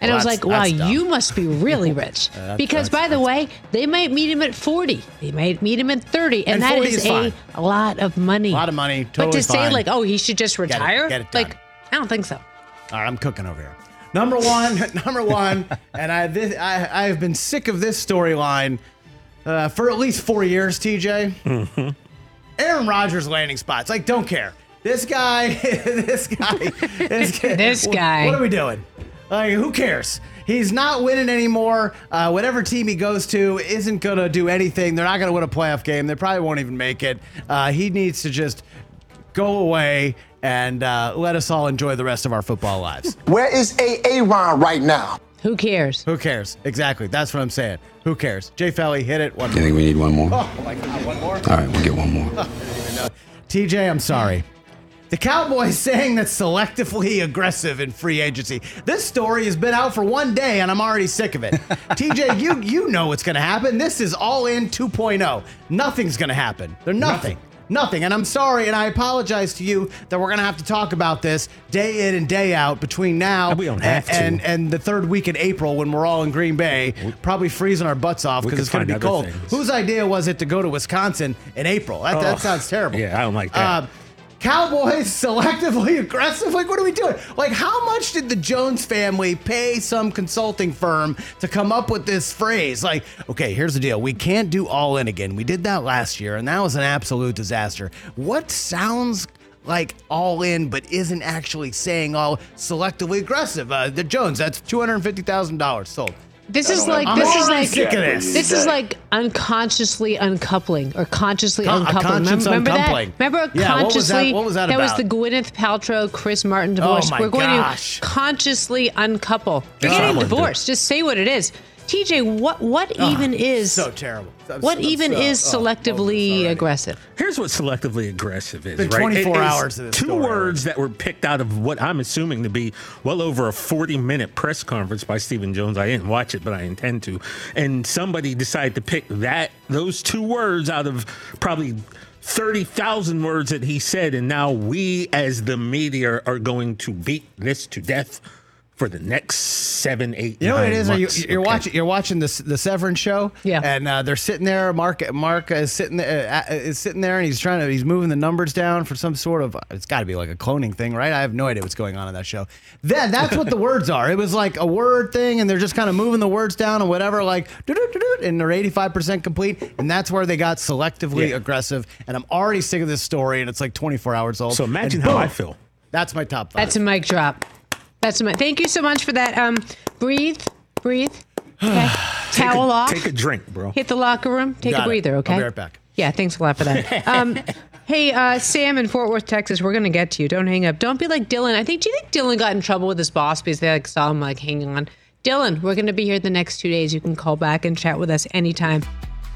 And Well, I was that's- like, wow, that's dumb. you must be really rich. Uh, that- because, that's- by the way, they might meet him at forty. They might meet him at thirty. And, And that forty is is a, fine. a lot of money. A lot of money. But Totally to say, fine. like, oh, he should just Get it- retire? get it done. Like, I don't think so. All right, I'm cooking over here. Number one, number one, and I this I I have been sick of this storyline uh, for at least four years. T J, Mm-hmm. Aaron Rodgers landing spots. Like, don't care. This guy, this guy, this guy. This guy. What are we doing? Like, who cares? He's not winning anymore. Uh, whatever team he goes to isn't going to do anything. They're not going to win a playoff game. They probably won't even make it. Uh, he needs to just go away and uh, let us all enjoy the rest of our football lives. Where is Aaron right now? Who cares? Who cares? Exactly. That's what I'm saying. Who cares? Jay Felly, hit it. One You more. think we need one more? Oh, my God. One more? All right, we'll get one more. Oh, I didn't even know. T J, I'm sorry. The Cowboys saying that's selectively aggressive in free agency. This story has been out for one day, and I'm already sick of it. T J, you you know what's going to happen. This is all in two point oh. Nothing's going to happen. They're nothing. nothing. Nothing. And I'm sorry, and I apologize to you that we're going to have to talk about this day in and day out between now We don't have to. and, and the third week in April when we're all in Green Bay, probably freezing our butts off We because could it's going to be find other cold. things. Whose idea was it to go to Wisconsin in April? That, that Oh, sounds terrible. yeah, I don't like that. Uh, Cowboys selectively aggressive? Like, what are we doing? Like, how much did the Jones family pay some consulting firm to come up with this phrase? Like, okay, here's the deal. We can't do all in again. We did that last year, and that was an absolute disaster. What sounds like all in, but isn't actually saying all selectively aggressive? Uh, the Jones, that's two hundred fifty thousand dollars sold. This is like I'm this is already like sick of this. This is like unconsciously uncoupling or consciously Con- a uncoupling. conscious remember, remember uncoupling. that? Remember Yeah, what was that- consciously? what was that That was about? the Gwyneth Paltrow, Chris Martin divorce. my We're going gosh. to consciously uncouple. You're Yeah, I getting wouldn't do divorced. Just say what it is. T J, what what even is So terrible. I'm what so- even so- is oh, selectively aggressive? Here's what selectively aggressive is. Been right? twenty-four It is hours of this Two story. words that were picked out of what I'm assuming to be well over a forty minute press conference by Stephen Jones. I didn't watch it, but I intend to. And somebody decided to pick that those two words out of probably thirty thousand words that he said, and now we as the media are going to beat this to death for the next seven, eight, You know what nine it is? Are you, months. you're Okay. watching. You're watching the the Severance show. Yeah. And uh, they're sitting there. Mark Mark is sitting there. Uh, is sitting there, and he's trying to. He's moving the numbers down for some sort of. It's got to be like a cloning thing, right? I have no idea what's going on in that show. Then that's what the words are. It was like a word thing, and they're just kind of moving the words down and whatever, like doo-doo-doo-doo, and they're eighty-five percent complete, and that's where they got selectively Yeah. aggressive. And I'm already sick of this story, and it's like twenty-four hours old. So imagine And how I boom, feel. That's my top five. That's a mic drop. That's a mic. Thank you so much for that. Um, breathe, breathe. Okay. Towel off. Take a drink, bro. Hit the locker room. Take Got a it. breather, okay? I'll be right back. Yeah, thanks a lot for that. Um, hey, uh, Sam in Fort Worth, Texas, we're going to get to you. Don't hang up. Don't be like Dylan. I think, do you think Dylan got in trouble with his boss because they like saw him like hanging on? Dylan, we're going to be here the next two days. You can call back and chat with us anytime.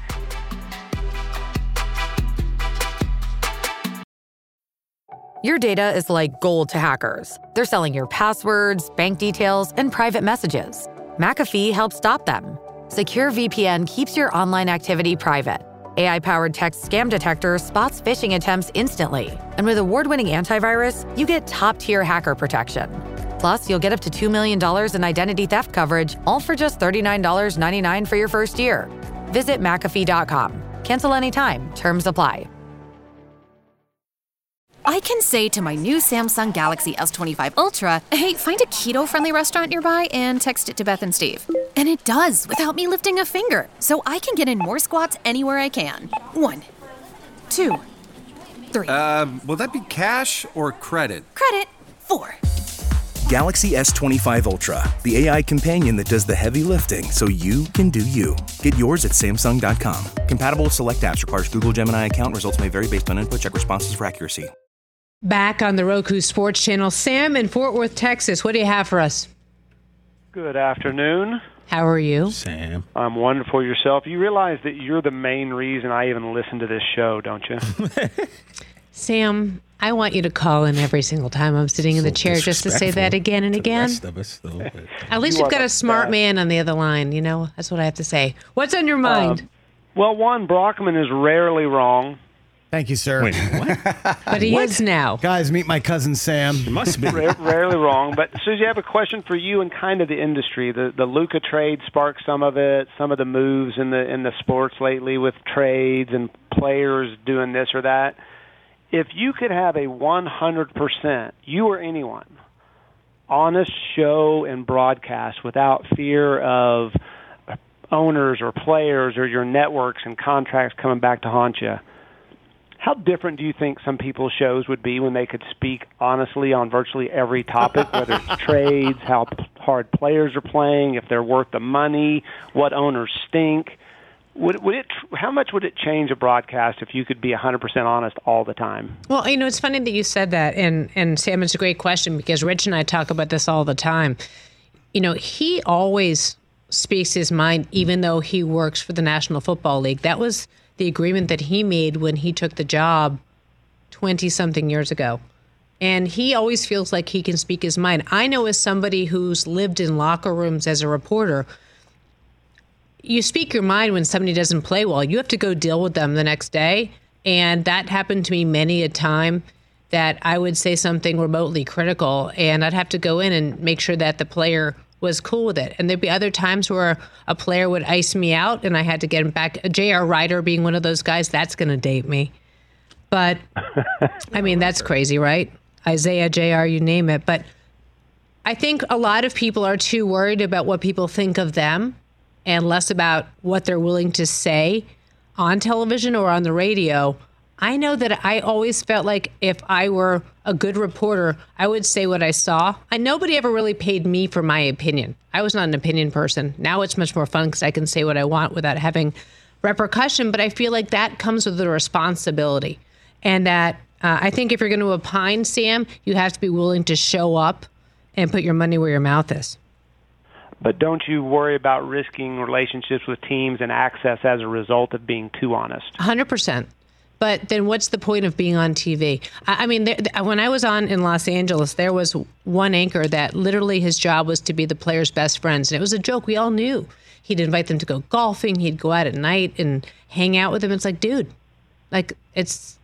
Your data is like gold to hackers. They're selling your passwords, bank details, and private messages. McAfee helps stop them. Secure V P N keeps your online activity private. A I-powered text scam detector spots phishing attempts instantly. And with award-winning antivirus, you get top-tier hacker protection. Plus, you'll get up to two million dollars in identity theft coverage, all for just thirty-nine ninety-nine for your first year. Visit McAfee dot com. Cancel anytime. Terms apply. I can say to my new Samsung Galaxy S twenty-five Ultra, hey, find a keto-friendly restaurant nearby and text it to Beth and Steve. And it does, without me lifting a finger. So I can get in more squats anywhere I can. One, two, three. Uh, will that be cash or credit? Credit, four. Galaxy S twenty-five Ultra, the A I companion that does the heavy lifting so you can do you. Get yours at Samsung dot com. Compatible with select apps. Requires Google Gemini account. Results may vary based on input. Check responses for accuracy. Back on the Roku Sports Channel, Sam in Fort Worth, Texas. What do you have for us? Good afternoon. How are you? Sam. I'm wonderful. Yourself. You realize that you're the main reason I even listen to this show, don't you? Sam, I want you to call in every single time I'm sitting in the chair just to say that again and again. Rest of us, though. At least You we've are got a the smart best. man on the other line, you know? That's what I have to say. What's on your mind? Um, well, one, Brockman is rarely wrong. Thank you, sir. Wait, what? But he What? is now. Guys, meet my cousin Sam. It must be. Ra- Rarely wrong. But Susie, I have a question for you and kind of the industry. The the Luka trade sparked some of it. Some of the moves in the in the sports lately with trades and players doing this or that. If you could have a one hundred percent, you or anyone, honest show and broadcast without fear of owners or players or your networks and contracts coming back to haunt you, how different do you think some people's shows would be when they could speak honestly on virtually every topic, whether it's trades, how hard players are playing, if they're worth the money, what owners stink? Would, would it? How much would it change a broadcast if you could be one hundred percent honest all the time? Well, you know, it's funny that you said that, and, and Sam, it's a great question because Rich and I talk about this all the time. You know, he always speaks his mind, even though he works for the National Football League. That was the agreement that he made when he took the job twenty-something years ago. And he always feels like he can speak his mind. I know as somebody who's lived in locker rooms as a reporter, you speak your mind when somebody doesn't play well. You have to go deal with them the next day. And that happened to me many a time that I would say something remotely critical, and I'd have to go in and make sure that the player was cool with it. And there'd be other times where a player would ice me out and I had to get him back. J R. Ryder being one of those guys, that's going to date me. But, I mean, that's crazy, right? Isaiah, J R, you name it. But I think a lot of people are too worried about what people think of them and less about what they're willing to say on television or on the radio. I know that I always felt like if I were a good reporter, I would say what I saw. I nobody ever really paid me for my opinion. I was not an opinion person. Now it's much more fun because I can say what I want without having repercussion. But I feel like that comes with the responsibility. And that uh, I think if you're going to opine, Sam, you have to be willing to show up and put your money where your mouth is. But don't you worry about risking relationships with teams and access as a result of being too honest? one hundred percent. But then what's the point of being on T V? I, I mean, there, when I was on in Los Angeles, there was one anchor that literally his job was to be the players' best friends. And it was a joke. We all knew. He'd invite them to go golfing. He'd go out at night and hang out with them. It's like, dude, like it's,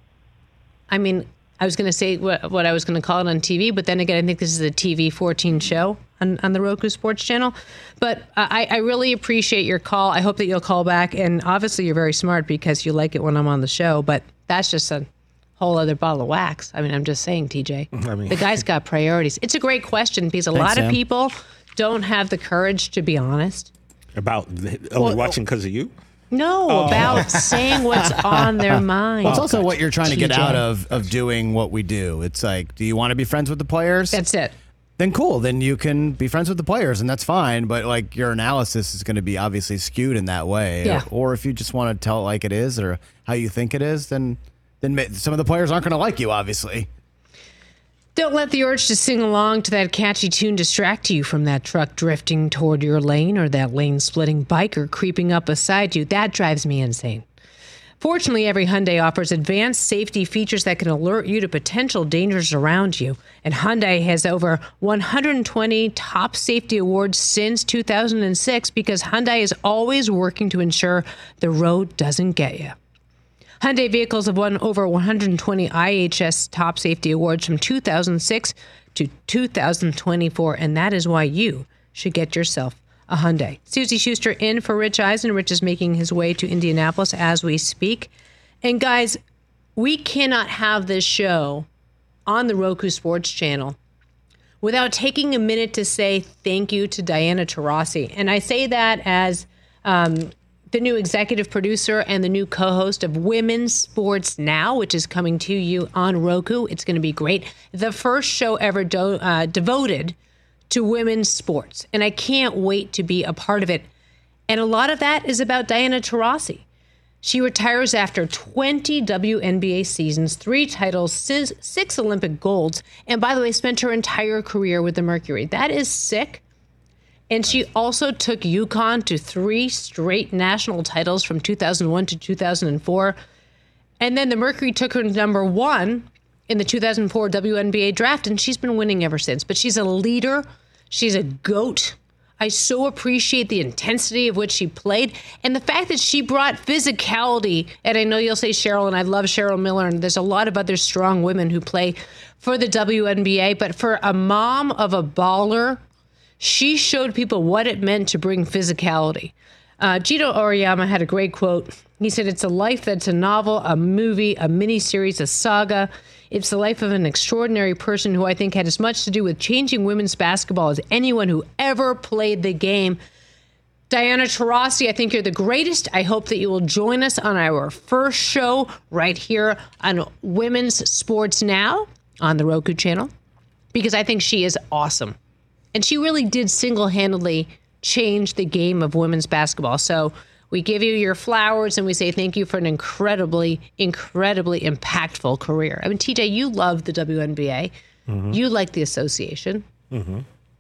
I mean, I was going to say what, what I was going to call it on T V, but then again, I think this is a T V fourteen show on, on the Roku Sports Channel. But I, I really appreciate your call. I hope that you'll call back. And obviously, you're very smart because you like it when I'm on the show. But that's just a whole other bottle of wax. I mean, I'm just saying, T J. I mean, the guy's got priorities. It's a great question because a Thanks, lot Sam. of people don't have the courage to be honest. About the, only Well, watching because of you? No, Oh. about saying what's on their mind. Well, it's also what you're trying to get T J. out of, of doing what we do. It's like, do you want to be friends with the players? That's it. Then cool. Then you can be friends with the players, and that's fine. But like your analysis is going to be obviously skewed in that way. Yeah. Or if you just want to tell it like it is, or how you think it is, then then ma- some of the players aren't going to like you, obviously. Don't let the urge to sing along to that catchy tune distract you from that truck drifting toward your lane or that lane-splitting biker creeping up beside you. That drives me insane. Fortunately, every Hyundai offers advanced safety features that can alert you to potential dangers around you. And Hyundai has over one hundred twenty top safety awards since two thousand six because Hyundai is always working to ensure the road doesn't get you. Hyundai vehicles have won over one hundred twenty I H S top safety awards from two thousand six to two thousand twenty-four, and that is why you should get yourself a Hyundai. Susie Schuster in for Rich Eisen. Rich is making his way to Indianapolis as we speak. And guys, we cannot have this show on the Roku Sports Channel without taking a minute to say thank you to Diana Taurasi. And I say that as um, the new executive producer and the new co-host of Women's Sports Now, which is coming to you on Roku. It's going to be great. The first show ever do, uh, devoted to women's sports. And I can't wait to be a part of it. And a lot of that is about Diana Taurasi. She retires after twenty W N B A seasons, three titles, six Olympic golds, and by the way, spent her entire career with the Mercury. That is sick. And she also took UConn to three straight national titles from two thousand one to two thousand four. And then the Mercury took her to number one in the two thousand four W N B A draft, and she's been winning ever since. But she's a leader. She's a GOAT. I so appreciate the intensity of which she played and the fact that she brought physicality. And I know you'll say Cheryl, and I love Cheryl Miller, and there's a lot of other strong women who play for the W N B A. But for a mom of a baller, she showed people what it meant to bring physicality. Uh, Gito Auriemma had a great quote. He said, "It's a life that's a novel, a movie, a miniseries, a saga. It's the life of an extraordinary person who I think had as much to do with changing women's basketball as anyone who ever played the game." Diana Taurasi, I think you're the greatest. I hope that you will join us on our first show right here on Women's Sports Now on the Roku channel, because I think she is awesome. And she really did single-handedly change the game of women's basketball. So we give you your flowers and we say thank you for an incredibly, incredibly impactful career. I mean, T J, you love the W N B A. Mm-hmm. You like the association. Mm-hmm.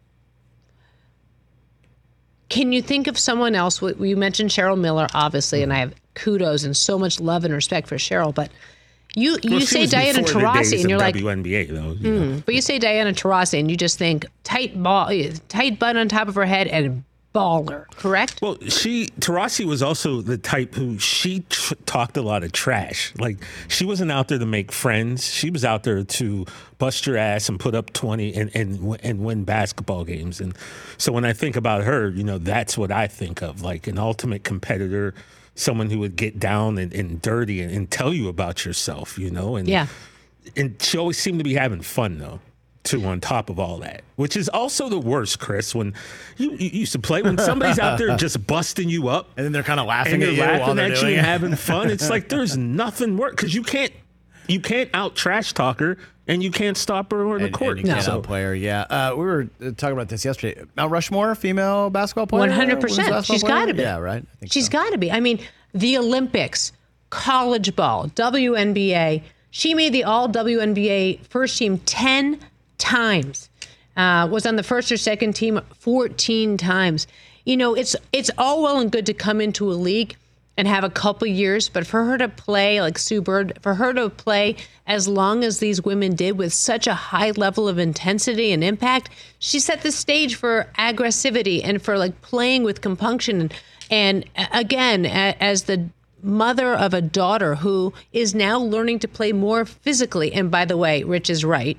Can you think of someone else? You mentioned Cheryl Miller, obviously, mm-hmm. and I have kudos and so much love and respect for Cheryl, but you, you well, say Diana Taurasi and you're like, W N B A though. You mm, but you say Diana Taurasi and you just think tight ball, tight bun on top of her head and baller, correct? Well, she, Taurasi was also the type who she tr- talked a lot of trash. Like, she wasn't out there to make friends. She was out there to bust your ass and put up twenty and, and, and win basketball games. And so when I think about her, you know, that's what I think of, like an ultimate competitor, someone who would get down and, and dirty and, and tell you about yourself, you know? And, yeah. And she always seemed to be having fun, though. Too, on top of all that, which is also the worst, Chris, when you, you used to play, when somebody's out there just busting you up. And then they're kind of laughing and at you laughing while they're at doing you it. and having fun. It's like there's nothing worse because you can't you can't out trash talk her and you can't stop her on the And- court. and you can't So- outplay her, yeah. Uh, we were uh, talking about this yesterday. Mount Rushmore, female basketball player? one hundred women's percent. basketball She's player? got to be. Yeah, right. I think She's so. got to be. I mean, the Olympics, college ball, W N B A. She made the all W N B A first team ten times. Uh, was on the first or second team fourteen times. You know, it's it's all well and good to come into a league and have a couple years, but for her to play like Sue Bird, for her to play as long as these women did with such a high level of intensity and impact, she set the stage for aggressivity and for like playing with compunction. And, and again, a, as the mother of a daughter who is now learning to play more physically. And by the way, Rich is right.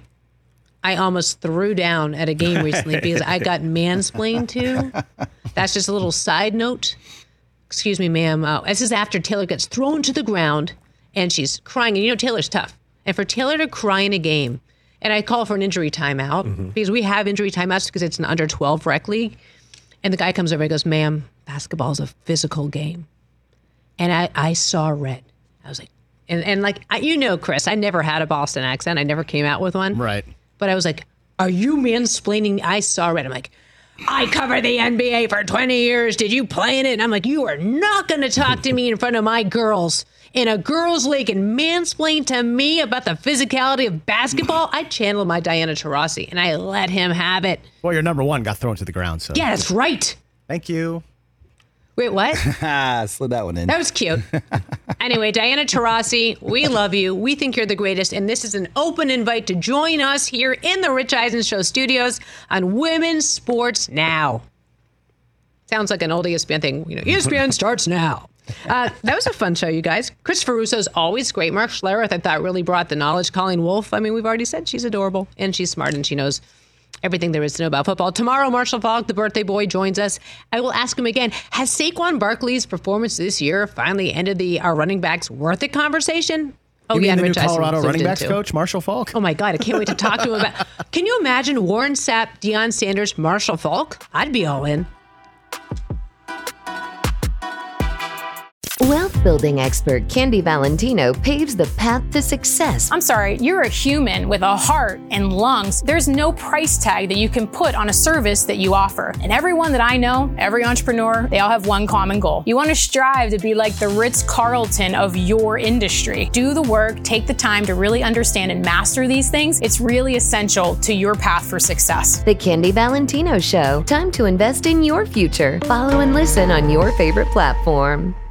I almost threw down at a game recently because I got mansplained to. That's just a little side note. Excuse me, ma'am. Uh, this is after Taylor gets thrown to the ground and she's crying. And you know, Taylor's tough. And for Taylor to cry in a game, and I call for an injury timeout mm-hmm. because we have injury timeouts because it's an under twelve rec league. And the guy comes over and goes, "Ma'am, basketball is a physical game." And I, I saw red. I was like, and, and like, I, you know, Chris, I never had a Boston accent. I never came out with one. Right. But I was like, "Are you mansplaining?" I saw red. I'm like, "I covered the N B A for twenty years. Did you play in it?" And I'm like, "You are not going to talk to me in front of my girls in a girls' league and mansplain to me about the physicality of basketball." I channeled my Diana Taurasi and I let him have it. Well, your number one got thrown to the ground. So Yeah, that's right. Thank you. Wait, what? Slid that one in. That was cute. Anyway, Diana Taurasi, we love you. We think you're the greatest. And this is an open invite to join us here in the Rich Eisen Show studios on Women's Sports Now. Sounds like an old E S P N thing. You know, E S P N starts now. Uh, that was a fun show, you guys. Christopher Russo's always great. Mark Schlereth, I thought, really brought the knowledge. Colleen Wolfe, I mean, we've already said she's adorable. And she's smart and she knows everything there is to know about football. Tomorrow, Marshall Faulk, the birthday boy, joins us. I will ask him again, has Saquon Barkley's performance this year finally ended the our running backs worth it conversation? Oh, you yeah, mean the Rich new Eisen Colorado lived running in backs too. coach, Marshall Faulk? Oh, my God. I can't wait to talk to him about Can you imagine Warren Sapp, Deion Sanders, Marshall Faulk? I'd be all in. Wealth building expert Candy Valentino paves the path to success. I'm sorry, you're a human with a heart and lungs. There's no price tag that you can put on a service that you offer. And everyone that I know, every entrepreneur, they all have one common goal. You want to strive to be like the Ritz-Carlton of your industry. Do the work, take the time to really understand and master these things. It's really essential to your path for success. The Candy Valentino Show. Time to invest in your future. Follow and listen on your favorite platform.